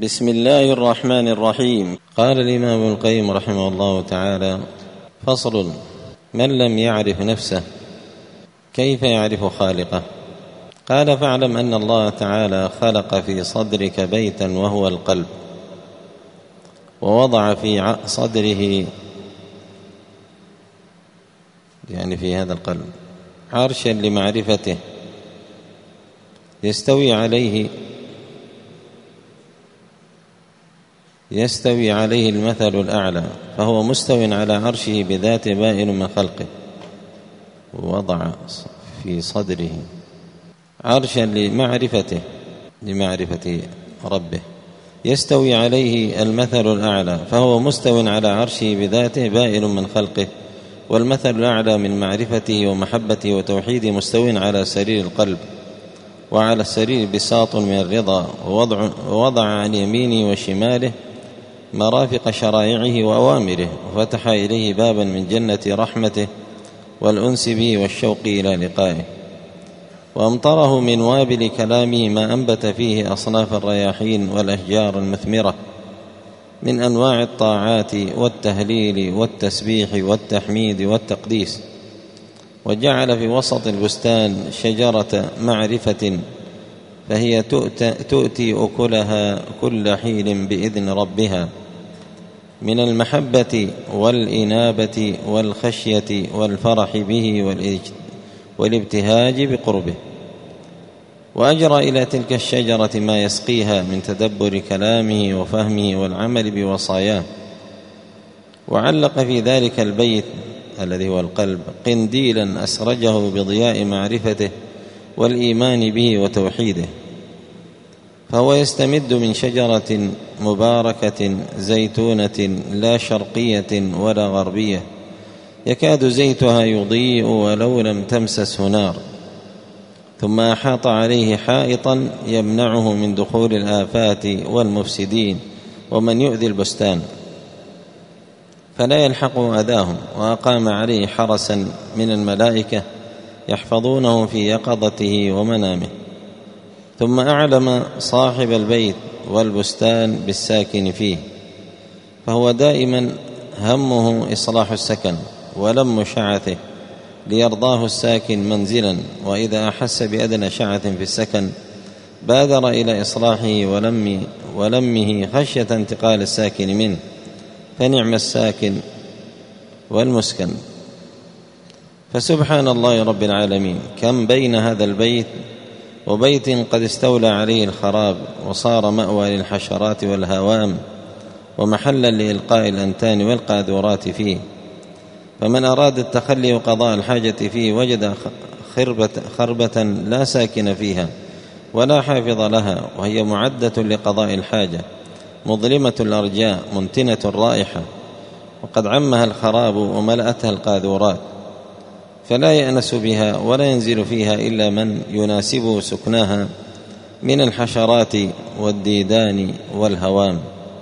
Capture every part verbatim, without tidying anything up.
بسم الله الرحمن الرحيم. قال الإمام ابن القيم رحمه الله تعالى: فصل: من لم يعرف نفسه كيف يعرف خالقه؟ قال: فاعلم أن الله تعالى خلق في صدرك بيتا وهو القلب، ووضع في صدره يعني في هذا القلب عرشا لمعرفته يستوي عليه يستوي عليه المثل الأعلى، فهو مستو على عرشه بذاته بائن من خلقه. ووضع في صدره عرشا لمعرفته لمعرفة ربه يستوي عليه المثل الأعلى، فهو مستو على عرشه بذاته بائن من خلقه. والمثل الأعلى من معرفته ومحبته وتوحيده مستو على سرير القلب، وعلى السرير بساط من الرضا، ووضع, ووضع عن يمينه وشماله مرافق شرائعه وأوامره، وفتح إليه بابا من جنة رحمته والأنس به والشوق إلى لقائه. وأمطره من وابل كلامه ما أنبت فيه أصناف الرياحين والأشجار المثمرة من أنواع الطاعات والتهليل والتسبيح والتحميد والتقديس. وجعل في وسط البستان شجرة معرفة، فهي تؤتي أكلها كل حين بإذن ربها، من المحبة والإنابة والخشية والفرح به والابتهاج بقربه. وأجرى إلى تلك الشجرة ما يسقيها من تدبر كلامه وفهمه والعمل بوصاياه. وعلق في ذلك البيت الذي هو القلب قنديلا أسرجه بضياء معرفته والإيمان به وتوحيده، فهو يستمد من شجرة مباركة زيتونة لا شرقية ولا غربية، يكاد زيتها يضيء ولو لم تمسسه نار، ثم أحاط عليه حائطا يمنعه من دخول الآفات والمفسدين ومن يؤذي البستان، فلا يلحق أذاهم. وأقام عليه حرسا من الملائكة يحفظونه في يقظته ومنامه. ثم أعلم صاحب البيت والبستان بالساكن فيه، فهو دائما همه إصلاح السكن ولم شعثه، ليرضاه الساكن منزلا. وإذا أحس بأدنى شعث في السكن بادر إلى إصلاحه ولمه, ولمه خشية انتقال الساكن منه، فنعم الساكن والمسكن. فسبحان الله رب العالمين، كم بين هذا البيت وبيت قد استولى عليه الخراب، وصار مأوى للحشرات والهوام، ومحلا لإلقاء الأنتان والقاذورات فيه. فمن أراد التخلي وقضاء الحاجة فيه وجد خربة, خربة لا ساكن فيها ولا حافظ لها، وهي معدة لقضاء الحاجة، مظلمة الأرجاء منتنة الرائحة، وقد عمها الخراب وملأتها القاذورات، فلا يأنس بها ولا ينزل فيها إلا من يناسبه سكناها من الحشرات والديدان والهوام.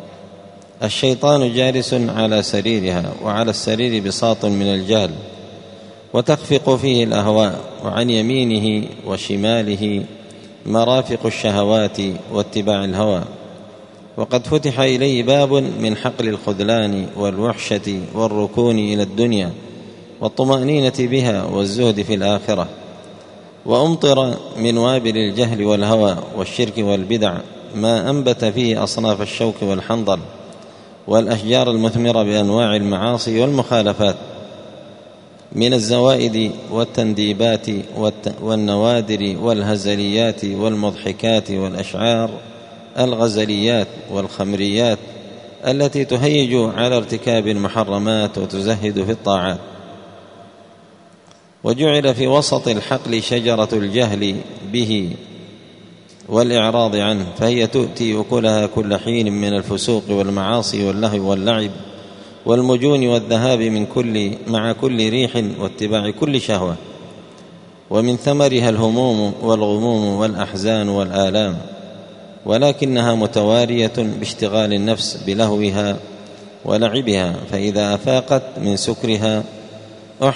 الشيطان جالس على سريرها، وعلى السرير بساط من الجهل، وتخفق فيه الأهواء، وعن يمينه وشماله مرافق الشهوات واتباع الهوى. وقد فتح إليه باب من حقل الخذلان والوحشة والركون إلى الدنيا والطمأنينة بها والزهد في الآخرة. وأمطر من وابل الجهل والهوى والشرك والبدع ما أنبت فيه أصناف الشوك والحنظل والأشجار المثمرة بأنواع المعاصي والمخالفات، من الزوائد والتنديبات والنوادر والهزليات والمضحكات والأشعار الغزليات والخمريات التي تهيج على ارتكاب المحرمات وتزهد في الطاعات. وجعل في وسط الحقل شجرة الجهل به والإعراض عنه، فهي تؤتي أكلها كل حين من الفسوق والمعاصي واللهو واللعب والمجون والذهاب من كل مع كل ريح واتباع كل شهوة، ومن ثمرها الهموم والغموم والأحزان والآلام، ولكنها متوارية باشتغال النفس بلهوها ولعبها، فإذا أفاقت من سكرها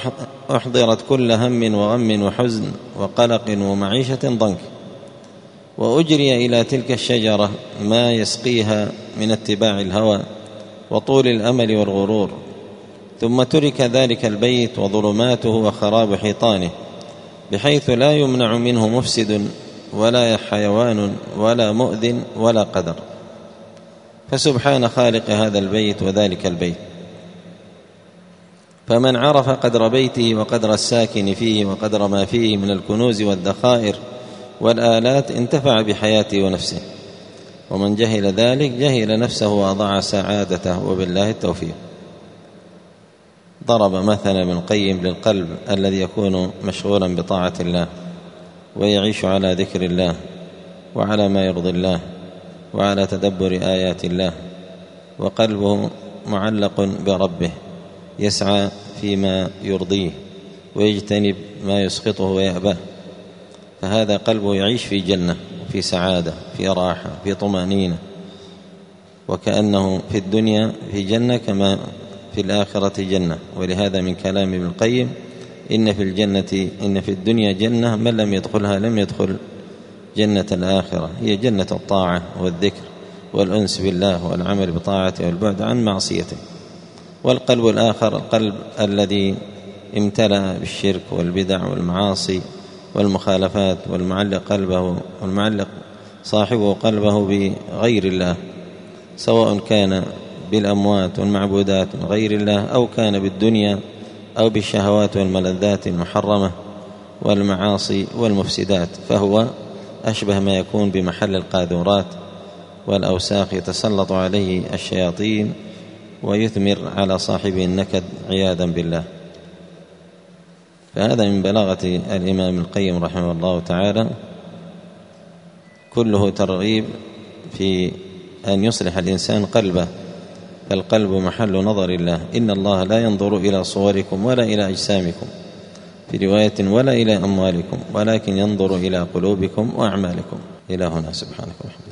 أحضرت كل هم وغم وحزن وقلق ومعيشة ضنك. وأجري إلى تلك الشجرة ما يسقيها من اتباع الهوى وطول الأمل والغرور، ثم ترك ذلك البيت وظلماته وخراب حيطانه بحيث لا يمنع منه مفسد ولا حيوان ولا مؤذ ولا قدر. فسبحان خالق هذا البيت وذلك البيت. فمن عرف قدر بيته وقدر الساكن فيه وقدر ما فيه من الكنوز والذخائر والآلات انتفع بحياته ونفسه، ومن جهل ذلك جهل نفسه وأضاع سعادته، وبالله التوفيق. ضرب مثلا ابن القيم للقلب الذي يكون مشغولا بطاعة الله ويعيش على ذكر الله وعلى ما يرضي الله وعلى تدبر آيات الله، وقلبه معلق بربه يسعى فيما يرضيه ويجتنب ما يسخطه ويأباه، فهذا قلبه يعيش في جنة، في سعادة، في راحة، في طمأنينة، وكأنه في الدنيا في جنة كما في الآخرة جنة. ولهذا من كلام ابن القيم: إن في الجنة إن في الدنيا جنة من لم يدخلها لم يدخل جنة الآخرة، هي جنة الطاعة والذكر والأنس بالله والعمل بطاعته والبعد عن معصيته. والقلب الآخر القلب الذي امتلأ بالشرك والبدع والمعاصي والمخالفات، والمعلق قلبه والمعلق صاحبه قلبه بغير الله، سواء كان بالأموات والمعبودات من غير الله أو كان بالدنيا أو بالشهوات والملذات المحرمة والمعاصي والمفسدات، فهو أشبه ما يكون بمحل القاذورات والأوساخ يتسلط عليه الشياطين ويثمر على صاحبه النكد عياذا بالله. فهذا من بلاغة الإمام ابن القيم رحمه الله تعالى، كله ترغيب في أن يصلح الإنسان قلبه، فالقلب محل نظر الله. إن الله لا ينظر إلى صوركم ولا إلى أجسامكم، في رواية ولا إلى أموالكم، ولكن ينظر إلى قلوبكم وأعمالكم. إلى هنا، سبحانك.